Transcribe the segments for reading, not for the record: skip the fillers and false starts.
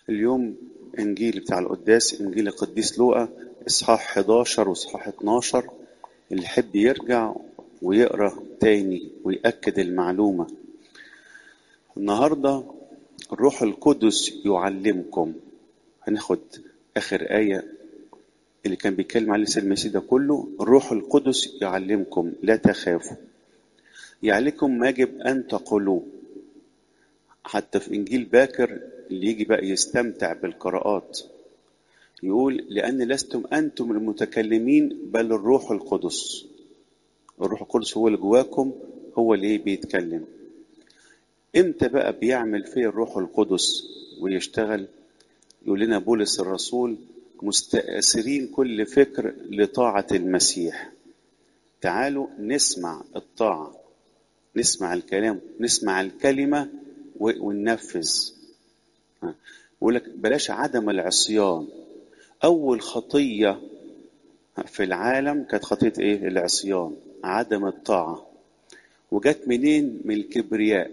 اليوم إنجيل بتاع القداس إنجيل القديس لوقا إصحاح 11 وإصحاح 12. اللي يحب يرجع ويقرأ تاني ويأكد المعلومة. النهاردة الروح القدس يعلمكم. هناخد آخر آية اللي كان بيتكلم عليه سيد المسيح ده كله. الروح القدس يعلمكم لا تخافوا، يعلمكم ما يجب أن تقولوه. حتى في إنجيل باكر اللي يجي بقى يستمتع بالقراءات يقول: لأن لستم أنتم المتكلمين بل الروح القدس. الروح القدس هو اللي جواكم، هو اللي بيتكلم. امتى بقى بيعمل فيه الروح القدس ويشتغل؟ يقول لنا بولس الرسول: مستأثرين كل فكر لطاعة المسيح. تعالوا نسمع الطاعة، نسمع الكلام، نسمع الكلمة وننفذ. يقول لك بلاش عدم العصيان. أول خطية في العالم كانت خطية إيه؟ العصيان، عدم الطاعة. وجت منين؟ من الكبرياء.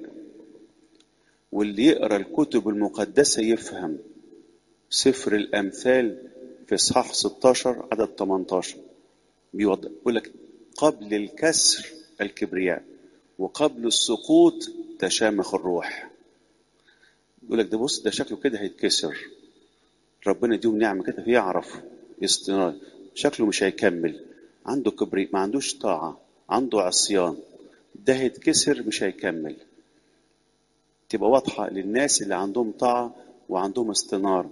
واللي يقرأ الكتب المقدسة يفهم. سفر الأمثال في إصحاح 16 عدد 18 بيوضح، يقول لك: قبل الكسر الكبرياء وقبل السقوط تشامخ الروح. يقول لك ده بص، ده شكله كده هيتكسر، ربنا يديهم نعمة كده فيعرف استنار، شكله مش هيكمل، عنده كبرياء، ما عندوش طاعة، عنده عصيان، ده هيتكسر مش هيكمل. تبقى واضحة للناس اللي عندهم طاعة وعندهم استنار.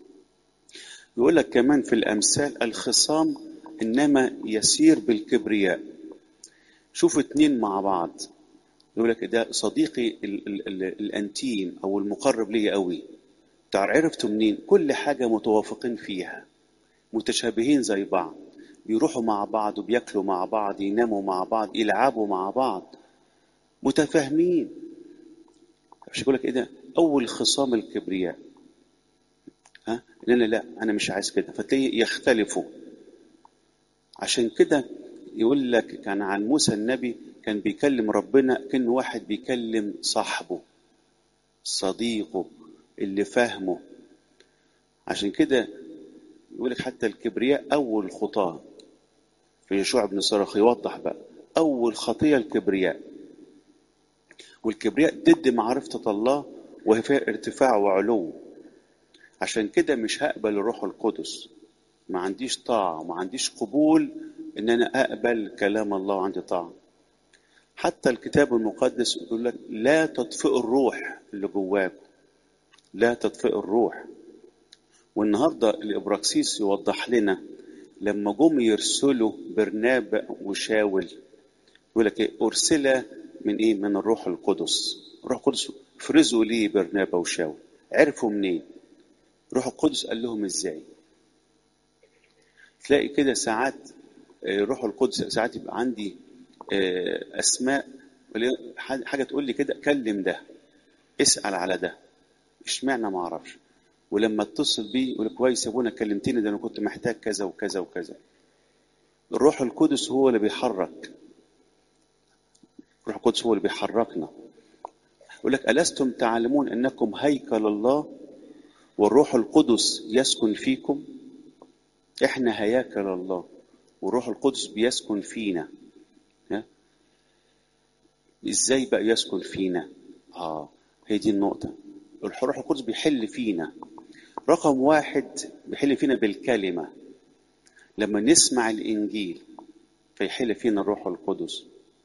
يقول لك كمان في الأمثال: الخصام إنما يسير بالكبرياء. شوف اتنين مع بعض، يقول لك ده صديقي الأنتيم أو المقرب لي قوي. عرفتوا منين؟ كل حاجة متوافقين فيها، متشابهين زي بعض، بيروحوا مع بعض وبياكلوا مع بعض، يناموا مع بعض، يلعبوا مع بعض، متفاهمين. مش يقول لك ايه ده؟ اول خصام الكبرياء. ان انا لا، انا مش عايز كده، فتلاقي يختلفوا. عشان كده يقول لك كان عن موسى النبي كان بيكلم ربنا كأنه واحد بيكلم صاحبه، صديقه اللي فاهمه. عشان كده يقول لك حتى الكبرياء اول خطاه. في يشوع بن صراخ يوضح بقى اول خطيه الكبرياء. والكبرياء ضد معرفة الله، وهي فيها ارتفاع وعلو. عشان كده مش هقبل الروح القدس، ما عنديش طاعة، ما عنديش قبول ان انا اقبل كلام الله وعندي طاعة. حتى الكتاب المقدس يقول لك: لا تطفئوا الروح اللي جواكم، لا تطفئوا الروح. والنهارده الابراكسيس يوضح لنا لما جم يرسلوا برنابا وشاول، يقول لك ايه؟ ارسل من ايه؟ من الروح القدس. الروح القدس فرزوا ليه برنابا وشاول؟ عرفوا منين؟ الروح القدس قال لهم ازاي؟ تلاقي كده ساعات الروح القدس ساعات يبقى عندي اسماء، حاجه تقول لي كده كلم ده، اسال على ده، اشمعنى ما اعرفش. ولما اتصل بيه يقول كويس يا ابونا كلمتني، ده انا كنت محتاج كذا وكذا وكذا. الروح القدس هو اللي بيحرك، الروح القدس هو اللي بيحركنا. يقول لك: ألستم تعلمون أنكم هيكل الله والروح القدس يسكن فيكم؟ إحنا هياكل الله والروح القدس بيسكن فينا. إزاي بقى يسكن فينا؟ هي دي النقطة. الروح القدس بيحل فينا. رقم واحد بيحل فينا بالكلمة. لما نسمع الإنجيل فيحل فينا الروح القدس.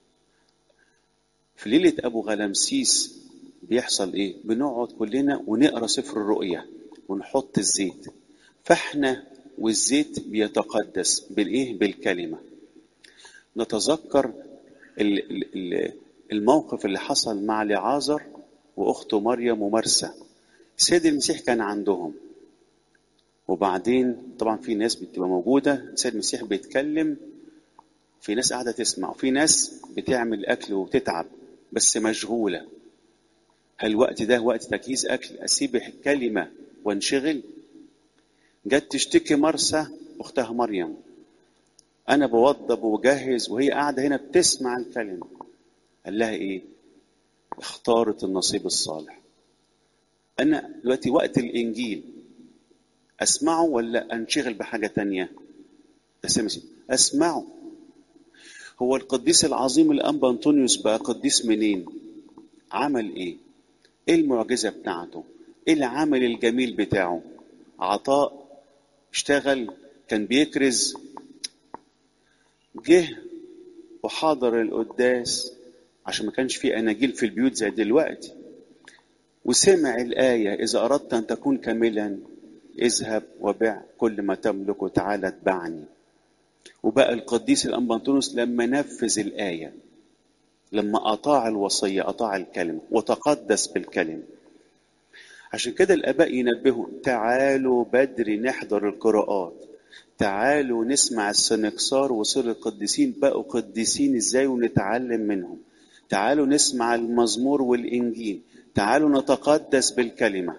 في ليلة أبو غلمسيس بيحصل إيه؟ بنقعد كلنا ونقرأ سفر الرؤيا ونحط الزيت، فإحنا والزيت بيتقدس بالإيه؟ بالكلمة. نتذكر الموقف اللي حصل مع لعازر وأخته مريم ومرسى. سيد المسيح كان عندهم، وبعدين طبعا في ناس بتبقى موجودة، سيد المسيح بيتكلم، في ناس قاعدة تسمع، وفي ناس بتعمل أكل وتتعب بس مشغولة. هل الوقت ده وقت تجهيز أكل أسيب الكلمة وانشغل؟ جت تشتكي مرسى أختها مريم: أنا بوضب وجهز وهي قاعدة هنا بتسمع الكلمة. قال لها إيه؟ اختارت النصيب الصالح. أنا دلوقتي وقت الإنجيل أسمعه ولا أنشغل بحاجة تانية؟ أسمعه. هو القديس العظيم الأنبا أنطونيوس بقى قديس منين؟ عمل إيه؟ إيه المعجزة بتاعته؟ إيه العمل الجميل بتاعه؟ عطاء، اشتغل، كان بيكرز، جه وحاضر القداس عشان ما كانش فيه أناجيل في البيوت زي دلوقتي، وسمع الآية إذا أردت أن تكون كاملا اذهب وبيع كل ما تملك وتعالى اتبعني. وبقى القديس الأنبا أنطونيوس لما نفذ الآية، لما أطاع الوصية، أطاع الكلمة وتقدس بالكلمة. عشان كده الآباء ينبهوا تعالوا بدري نحضر القراءات، تعالوا نسمع السنكسار وسر القديسين بقوا قديسين ازاي ونتعلم منهم، تعالوا نسمع المزمور والإنجيل، تعالوا نتقدس بالكلمة.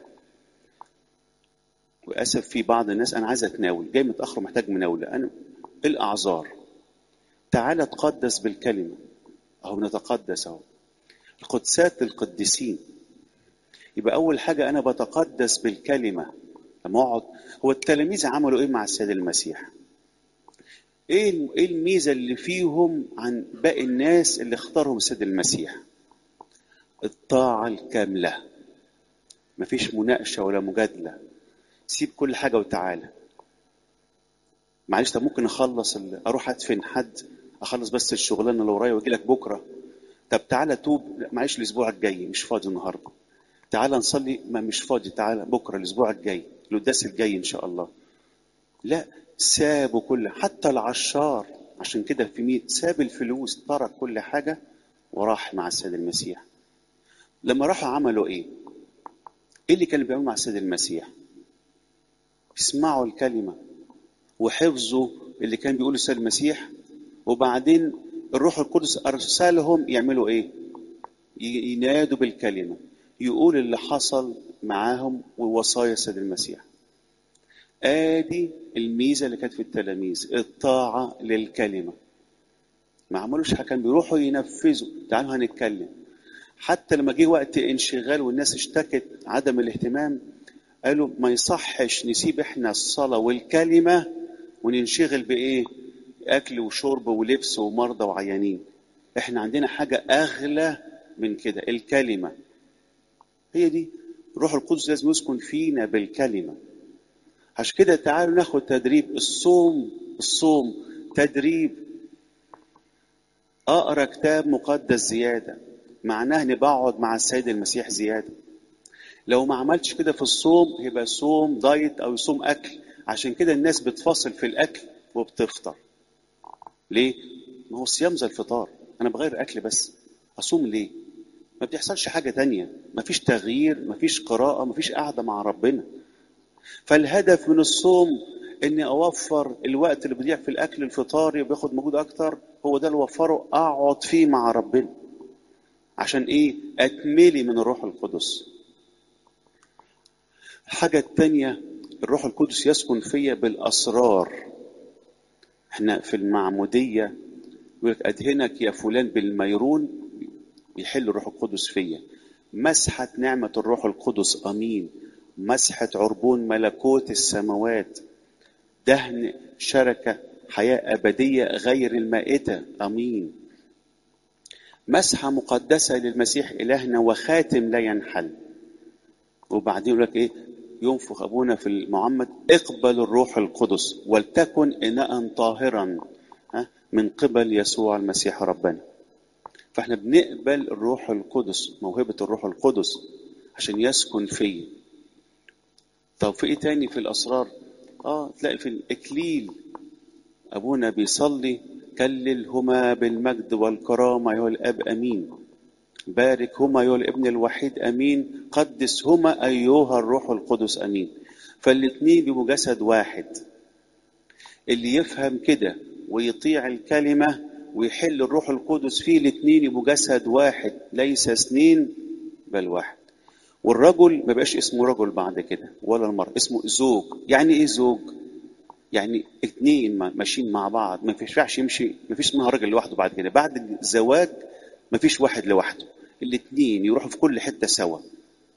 وأسف في بعض الناس أنا عايز أتناول، جاي متأخر محتاج مناولة، أنا الأعذار. تعالى تقدس بالكلمة، أهو نتقدس أهو القدسات القديسين. يبقى أول حاجة أنا بتقدس بالكلمة. لما أقعد، هو التلاميذ عملوا إيه مع السيد المسيح؟ إيه الميزة اللي فيهم عن باقي الناس اللي اختارهم السيد المسيح؟ الطاعة الكاملة، مفيش مناقشة ولا مجادلة، سيب كل حاجة وتعالى. معلش، طب ممكن أروح أدفن حد، أخلص بس الشغلانة اللي ورايا وأجي لك بكرة. طب تعالى توب، لا معلش الأسبوع الجاي مش فاضي النهاردة. تعالى نصلي، ما مش فاضي، تعالى بكرة الأسبوع الجاي القداس الجاي إن شاء الله. لا، سابوا كل، حتى العشار عشان كده في مين ساب الفلوس، ترك كل حاجة وراح مع السيد المسيح. لما راحوا عملوا إيه؟ إيه اللي كانوا بيعملوا مع السيد المسيح؟ اسمعوا الكلمة وحفظوا اللي كان بيقوله السيد المسيح، وبعدين الروح القدس أرسلهم يعملوا إيه؟ ينادوا بالكلمة، يقول اللي حصل معاهم ووصايا السيد المسيح. آدي الميزة اللي كانت في التلاميذ، الطاعة للكلمة. ما عملوش حاجة، كان بيروحوا ينفذوا. تعالوا هنتكلم. حتى لما جه وقت انشغال والناس اشتكت عدم الاهتمام، قالوا ما يصحش نسيب احنا الصلاة والكلمة وننشغل بإيه؟ أكل وشرب ولبس ومرضى وعيانين. احنا عندنا حاجة أغلى من كده، الكلمة. هي دي روح القدس لازم يسكن فينا بالكلمة. عشان كده تعالوا ناخد تدريب الصوم تدريب. اقرا كتاب مقدس زياده، معناه اني بقعد مع السيد المسيح زياده. لو ما عملتش كده في الصوم يبقى صوم دايت او صوم اكل. عشان كده الناس بتفاصل في الاكل وبتفطر. ليه؟ ما هو الصيام زي الفطار، انا بغير اكل بس. اصوم ليه؟ ما بتحصلش حاجه تانية، ما فيش تغيير، ما فيش قراءه، ما فيش قعده مع ربنا. فالهدف من الصوم اني اوفر الوقت اللي بيضيع في الاكل الفطاري وبياخد مجهود اكتر، هو ده اللي اوفره اقعد فيه مع ربنا. عشان ايه؟ اتملي من الروح القدس. الحاجة التانية، الروح القدس يسكن فيا بالاسرار. احنا في المعمودية يقول لك ادهنك يا فلان بالميرون، يحل الروح القدس فيا. مسحة نعمة الروح القدس، امين. مسحة عربون ملكوت السماوات، دهن شركة حياة أبدية غير المائتة، أمين. مسحة مقدسة للمسيح إلهنا وخاتم لا ينحل. وبعدين يقول لك إيه؟ ينفخ أبونا في المعمد اقبل الروح القدس ولتكن إناء طاهرا من قبل يسوع المسيح ربنا. فإحنا بنقبل الروح القدس، موهبة الروح القدس عشان يسكن فيه. طب في إيه تاني في الأسرار؟ تلاقي في الإكليل أبونا بيصلي كللهما بالمجد والكرامة أيها الأب أمين، باركهما أيها الابن الوحيد أمين، قدسهما أيها الروح القدس أمين. فالاتنين بيبقوا جسد واحد. اللي يفهم كده ويطيع الكلمة ويحل الروح القدس فيه، الاتنين يبقوا جسد واحد، ليس اثنين بل واحد. والرجل ما بقاش اسمه رجل بعد كده، ولا المرأة اسمه زوج. يعني ايه زوج؟ يعني اتنين ماشيين مع بعض، ما ينفعش يمشي، ما فيش اسمها راجل لوحده بعد كده. بعد الزواج ما فيش واحد لوحده، الاتنين يروحوا في كل حتة سوا،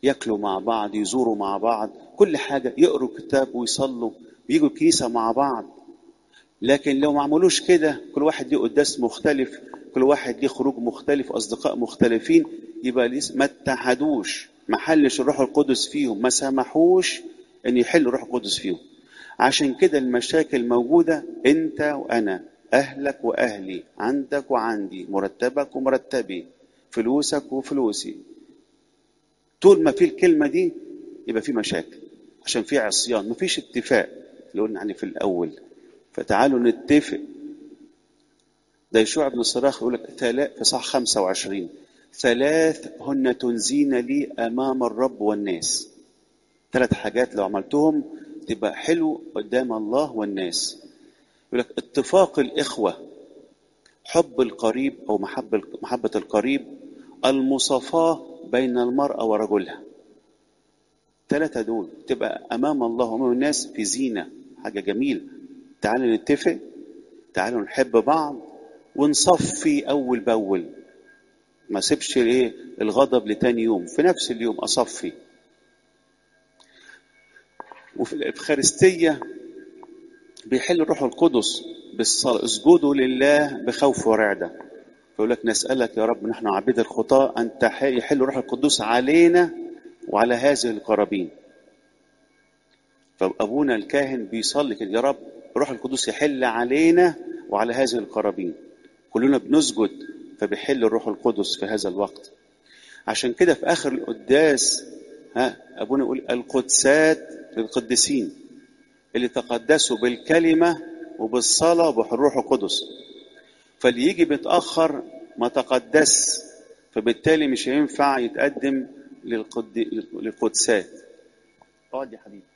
ياكلوا مع بعض، يزوروا مع بعض، كل حاجة، يقروا كتاب ويصلوا ويجوا الكنيسة مع بعض. لكن لو ما عملوش كده، كل واحد ليه قداس مختلف، كل واحد ليه خروج مختلف، أصدقاء مختلفين، يبقى ما اتحدوش، ما حلش الروح القدس فيهم، ما سمحوش ان يحل الروح القدس فيهم. عشان كده المشاكل موجودة، انت وانا، اهلك واهلي، عندك وعندي، مرتبك ومرتبي، فلوسك وفلوسي. طول ما في الكلمة دي يبقى في مشاكل، عشان في عصيان، مفيش اتفاق اللي قلنا عنه في الأول. فتعالوا نتفق. ده يشوع بن الصراخ يقول لك في صح 25: 3 هن تنزين لي أمام الرب والناس. 3 حاجات لو عملتهم تبقى حلو قدام الله والناس. يقول لك اتفاق الإخوة، حب القريب أو محبة القريب، المصافاة بين المرأة ورجلها. 3 دول تبقى أمام الله وأمام الناس في زينة، حاجة جميلة. تعالوا نتفق، تعالوا نحب بعض ونصفي أول بأول. ما سيبش الغضب لتاني يوم، في نفس اليوم أصفي. وفي الإفخارستية بيحل الروح القدس بالصلاة: اسجدوا لله بخوف ورعدة. فيقول لك نسألك يا رب نحن عبيد الخطاة أن يحل الروح القدس علينا وعلى هذه القرابين. فأبونا الكاهن بيصلي كده: يا رب الروح القدس يحل علينا وعلى هذه القرابين. كلنا بنسجد، فبيحل الروح القدس في هذا الوقت. عشان كده في آخر القداس أبونا يقول: القدسات للقديسين اللي تقدسوا بالكلمة وبالصلاة وبالروح القدس. فاللي يجي متأخر ما تقدس، فبالتالي مش هينفع يتقدم للقدسات. اقعد يا حبيبي.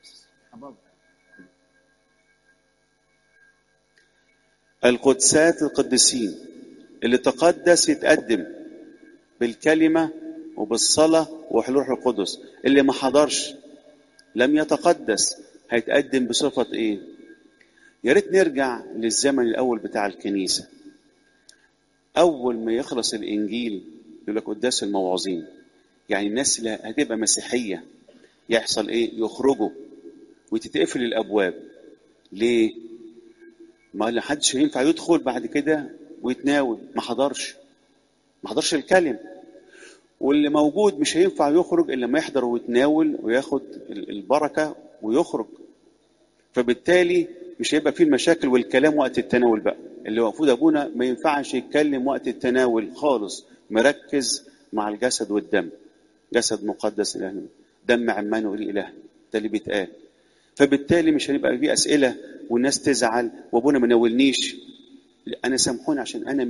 القدسات القديسين اللي تقدس يتقدم بالكلمة وبالصلاة وحلول القدس. اللي ما حضرش لم يتقدس هيتقدم بصفة ايه؟ يا ريت نرجع للزمن الاول بتاع الكنيسة. اول ما يخلص الانجيل يقول لك قداس الموعظين، يعني الناس اللي هتبقى مسيحية يحصل ايه؟ يخرجوا وتتقفل الابواب. ليه؟ ما حدش ينفع يدخل بعد كده ويتناول، ما حضرش الكلم. واللي موجود مش هينفع يخرج الا لما يحضر ويتناول وياخد البركة ويخرج. فبالتالي مش هيبقى فيه المشاكل والكلام وقت التناول بقى. اللي المفروض ابونا ما ينفعش يتكلم وقت التناول خالص، مركز مع الجسد والدم. جسد مقدس إلهنا، دم عمانوئيل إلهنا، ده اللي بيتقال. فبالتالي مش هيبقى فيه أسئلة والناس تزعل وابونا ما ناولنيش. أنا سامحوني عشان أنا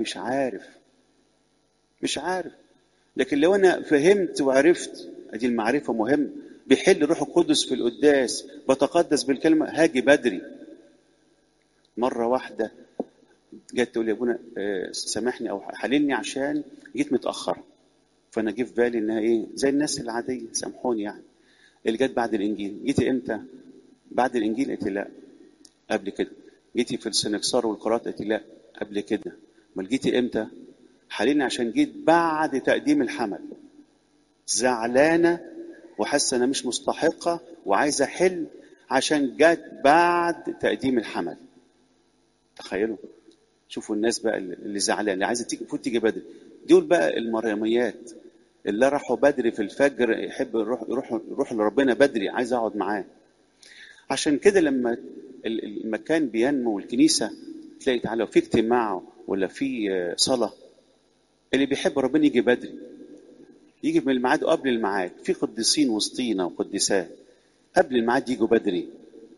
مش عارف. لكن لو أنا فهمت وعرفت، أدي المعرفة مهم. بيحل روح القدس في القداس، بتقدس بالكلمة، هاجي بدري. مرة واحدة جت تقول لي: ابونا سامحني او حللني عشان جيت متأخر. فانا جه في بالي انها ايه، زي الناس العادية، سامحوني يعني. اللي جت بعد الانجيل: جيتي امتى؟ بعد الانجيل؟ قلت لا، قبل كده. جيتي في السنكسار والقراءات؟ قلت لا، قبل كده. امال جيتي امتى؟ حللني عشان جيت بعد تقديم الحمل، زعلانة وحاسه انا مش مستحقة وعايزه احل عشان جت بعد تقديم الحمل. تخيلوا، شوفوا الناس بقى اللي زعلان، اللي عايزه تيجي بدري. دول بقى المريميات اللي راحوا بدري في الفجر، يحب يروح لربنا بدري، عايز اقعد معاه. عشان كده لما المكان بينمو والكنيسه تلاقي تعالى في اجتماع ولا في صلاه، اللي بيحب ربنا يجي بدري، يجي من الميعاد قبل الميعاد. في قديسين وسطينا وقديسات قبل الميعاد يجوا بدري.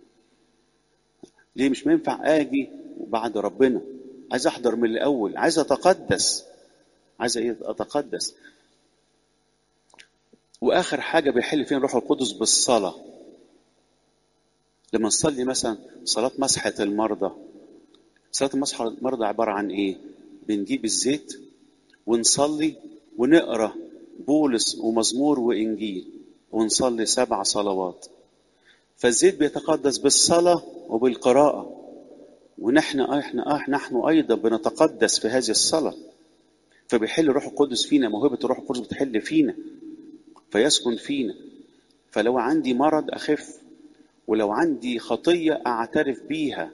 ليه مش ينفع اجي بعد ربنا؟ عايز احضر من الاول، عايز اتقدس، عايز اتقدس. واخر حاجه بيحل فيها الروح القدس بالصلاه. لما نصلي مثلا صلاه مسحه المرضى، صلاه مسحه المرضى عباره عن ايه؟ بنجيب الزيت ونصلي ونقرا بولس ومزمور وانجيل ونصلي 7 صلوات. فالزيت بيتقدس بالصلاه وبالقراءه، ونحن ايضا بنتقدس في هذه الصلاه. فبيحل الروح القدس فينا، موهبه الروح القدس بتحل فينا فيسكن فينا. فلو عندي مرض أخف، ولو عندي خطية أعترف بيها،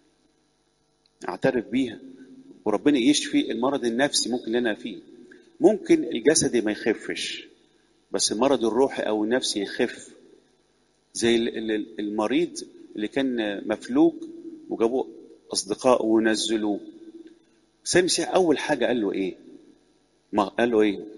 وربنا يشفي المرض النفسي ممكن اللي أنا فيه. ممكن الجسدي ما يخفش، بس المرض الروحي أو النفسي يخف. زي المريض اللي كان مفلوج وجابوه أصدقائه ونزلوه، سيد المسيح أول حاجة قال له إيه؟ قال له إيه؟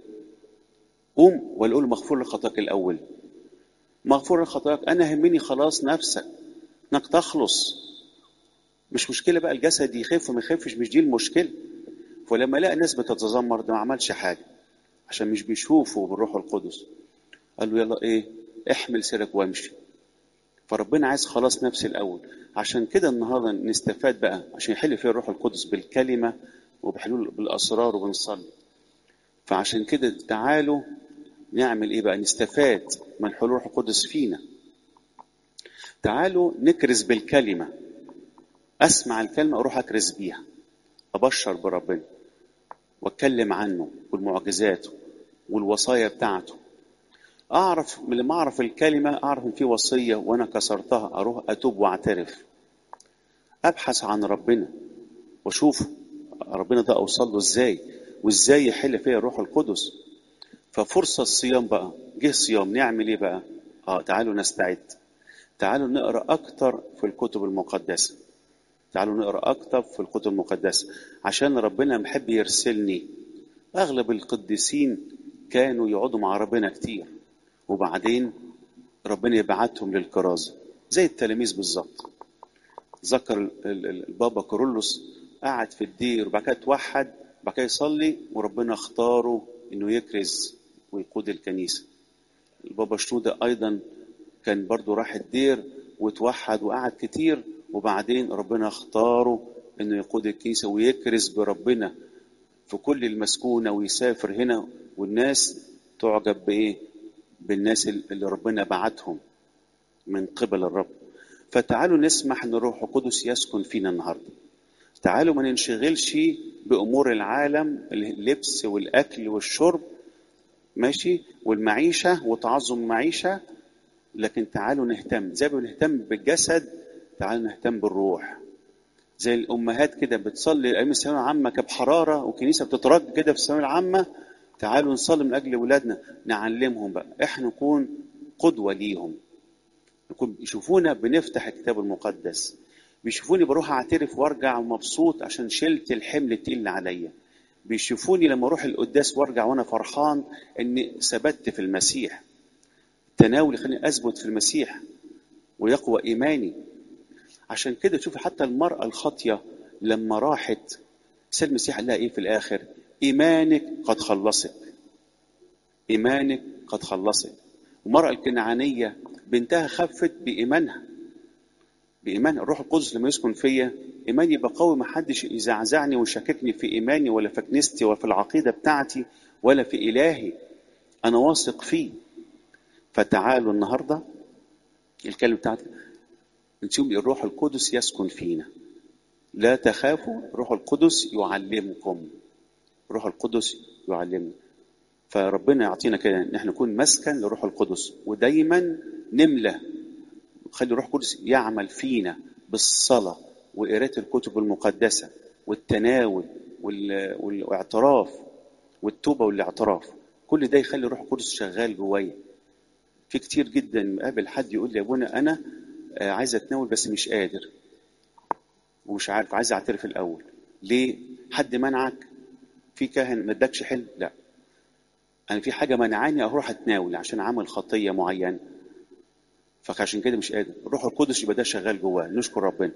قوم ولا له مغفور لخطاك الأول. مغفور لخطاك، أنا همني خلاص نفسك، إنك تخلص. مش مشكلة بقى الجسد يخف وما يخفش، مش دي المشكلة. فلما لقى ناس بتتذمر، ده ما عملش حاجة عشان مش بيشوفوا بالروح القدس. قال له يلا إيه؟ احمل سيرك وامشي. فربنا عايز خلاص نفسي الأول. عشان كده النهاردة نستفاد بقى، عشان يحل فيها الروح القدس بالكلمة وبحلول بالأسرار وبنصلي. فعشان كده تعالوا نعمل إيه بقى؟ نستفاد من حلول الروح القدس فينا. تعالوا نكرز بالكلمة. أسمع الكلمة أروح أكرز بيها، أبشر بربنا وأتكلم عنه والمعجزات والوصايا بتاعته. أعرف من لما أعرف الكلمة، أعرف إن في وصية وأنا كسرتها، أروح أتوب وأعترف. أبحث عن ربنا وأشوف ربنا ده أوصل له إزاي، وإزاي يحل فيها الروح القدس. ففرصة الصيام بقى، جه الصيام، نعمل إيه بقى؟ تعالوا نستعد. تعالوا نقرأ أكتر في الكتب المقدسة. تعالوا نقرأ أكتر في الكتب المقدسة، عشان ربنا محب يرسلني. أغلب القديسين كانوا يقعدوا مع ربنا كتير، وبعدين ربنا يبعتهم للكرازة زي التلاميذ بالظبط. ذكر البابا كورولوس قعد في الدير وبعد كده توحد، بعد كده يصلي وربنا اختاره انه يكرز ويقود الكنيسة. البابا شنودة ايضا كان برضو راح الدير وتوحد وقعد كتير، وبعدين ربنا اختاره انه يقود الكنيسة ويكرز بربنا في كل المسكونة، ويسافر هنا والناس تعجب بايه؟ بالناس اللي ربنا بعتهم من قبل الرب. فتعالوا نسمح ان الروح القدس يسكن فينا النهارده. تعالوا ما ننشغلش بامور العالم، اللبس والاكل والشرب، ماشي، والمعيشه وتعظم المعيشه، لكن تعالوا نهتم زي ما بنهتم بالجسد، تعالوا نهتم بالروح. زي الامهات كده بتصلي ايام الثانويه العامه كانت بحراره، وكنيسه بتترج كده في الثانويه العامه. تعالوا نصلي من اجل اولادنا، نعلمهم بقى، احنا نكون قدوه ليهم، نكون يشوفونا بنفتح الكتاب المقدس، بيشوفوني بروح اعترف وارجع مبسوط عشان شلت الحمل التقيل عليا. بيشوفوني لما اروح القداس وارجع وانا فرحان اني ثبت في المسيح. التناول يخليني اثبت في المسيح ويقوى ايماني. عشان كده تشوف حتى المرأة الخاطية لما راحت، سيد المسيح قال لها ايه في الاخر؟ ايمانك قد خلصك، ايمانك قد خلصك. المرأة الكنعانية بنتها خفت بإيمانها. الروح القدس لما يسكن فيا إيماني يبقى قوي، ما حدش يزعزعني ويشككني في إيماني ولا في كنيستي ولا في العقيدة بتاعتي ولا في إلهي، أنا واثق فيه. فتعالوا النهاردة الكلمة بتاعتي نشوف الروح القدس يسكن فينا. لا تخافوا، الروح القدس يعلمكم، الروح القدس يعلمنا. فربنا يعطينا كده ان احنا نكون مسكن للروح القدس، ودايما نملى، خلي الروح القدس يعمل فينا بالصلاة وقراءة الكتب المقدسة والتناول والاعتراف والتوبة والاعتراف. كل ده يخلي الروح القدس شغال جوايا. في كتير جدا قابل حد يقول لي يا ابونا انا عايز اتناول بس مش قادر ومش عارف، عايز اعترف الاول. ليه؟ حد منعك؟ في كاهن ما ادكش حل؟ لا، انا في حاجه منعاني اروح اتناول عشان عمل خطيه معينه، فعشان كده مش قادر. الروح القدس يبقى ده شغال جواه، نشكر ربنا.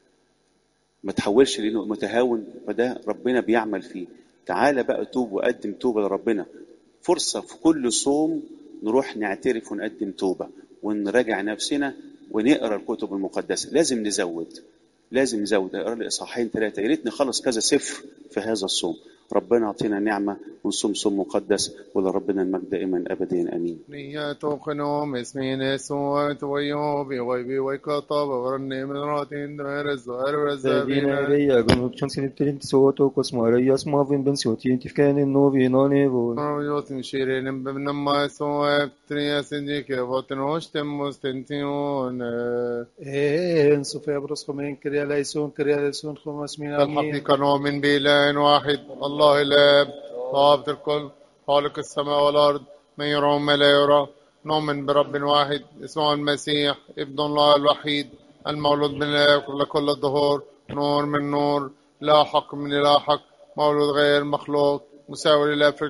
ما تحولش لانه متهاون، فده ربنا بيعمل فيه. تعالى بقى توب وقدم توبه لربنا. فرصه في كل صوم نروح نعترف ونقدم توبه ونراجع نفسنا ونقرا الكتب المقدسه. لازم نزود، نقرا لي اصحاحين 3، يا ريت نخلص كذا سفر في هذا الصوم. ربنا اعطينا نعمة ونصوم صوم مقدس، ولربنا المجد دائما أبديا آمين. نياتو خنوم اسمين سوات ويوبي ويبي ويكطب ورني من راتين درز وارز Vina بينا reia gunukchan siniptirin soto kosmaria smovin ben sotin tifkanin novi nonevo. يوت نشيرين بنما سوات تريا سنجيك وتنوش تمستنتيون En sofia broscomen crea leison خمس من امين. الحقيقة نؤمن بإله واحد الله الآب ضابط الكل خالق السماء والأرض من يرى وما لا يرى. نؤمن برب واحد اسمه المسيح ابن الله الوحيد المولود من الله قبل كل الظهور، نور من نور، لا حق من لا حق، مولود غير مخلوق، مساوي لله في